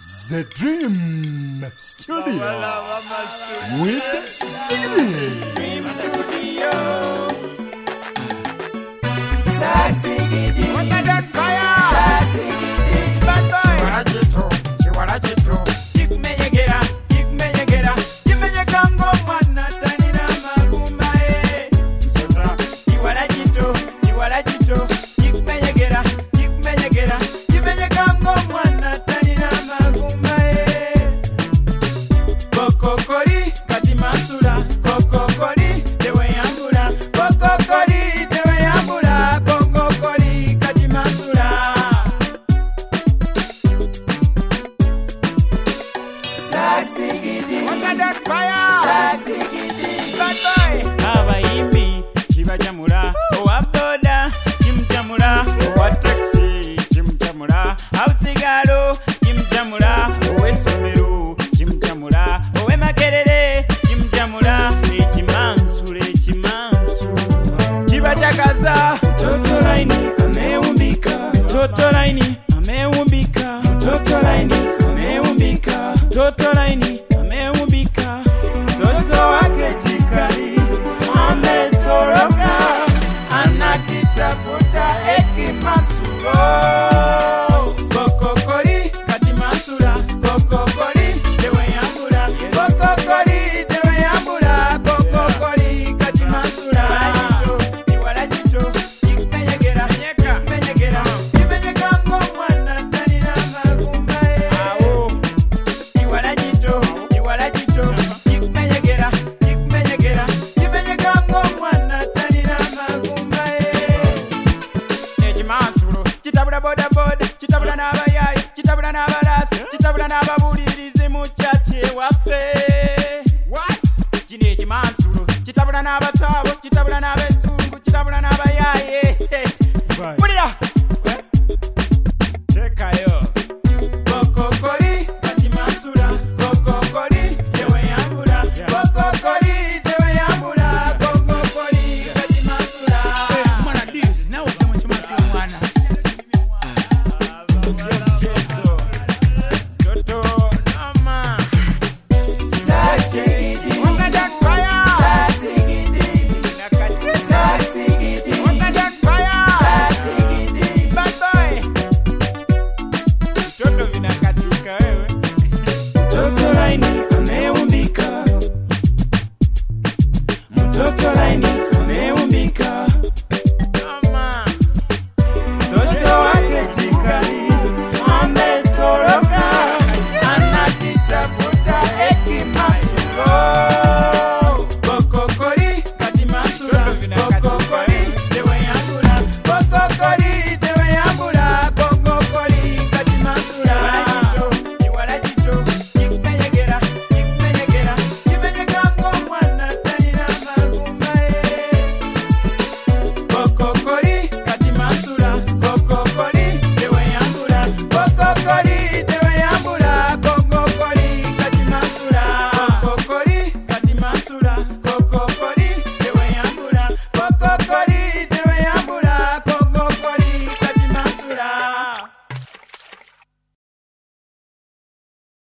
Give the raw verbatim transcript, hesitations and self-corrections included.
The Dream Studio with Ziggy. Dream Studio. Saxigidi. What fire? Saxigidi. Bad boy. Chiwarajito. Chiwarajito. Chikmenyegera. Chikmenyegera. Chimenyekango mwana tanina magumba e. Msotra. Chiwarajito. Chiwarajito. Chikmenyegera. Chikmenyegera. Chimenyekango mwana tanina magumba e. Kokokori kati masura. Kokokori dewe yambura. Kokokori dewe yambura. Kokokori kati masura. Saxigidi. What fire? Saxigidi. Bad boy. Abayimbi chibajamura. Owaboda chimjamura. Owataxi chimjamura. Ausigalo chimjamura. Owesomero chimjamura. Owemakerere chimjamura. Echimansure echimansu. Chibachakaza. Toto laini ameumbika. Toto laini ameumbika. Toto laini ameumbika. Toto laini ameumbika. Toto wake tikali ametoroka, anakitafuta ekimasuro. Kokokori kati masura. Kokokori dewe yambura. Kokokori dewe yambura. Kokokori kati masura. Chiwarajito. Chikmenyegera. Chikmenyegera. Chimenyekango mwana tanina magumba e. Awo. Chiwarajito. Chiwarajito. Chikmenyegera. Chikmenyegera. Chimenyekango mwana tanina magumba e. Ejimasuro. Chitabula boda boda. Chitabula n'abayayi. Chitabula n'abalasi. Chitabula n'ababulirizi mu chache waffe. What? Kino ejimasuro. Chitabula n'abatabo. Chitabula n'abezungu. Chitabula n'abayayi. Pulira. Tekayo. Kokokori kati masura. Kokokori dewe yambura. Kokokori dewe yambura. Kokokori kati masura. Mwana dizi, na usema chimasi mwana. Chezo. Toto nama. Saxigidi. What fire? Saxigidi. Nakati. Saxigidi. What fire? Saxigidi. Bad boy. Toto vinakatika wewe. Toto laini ame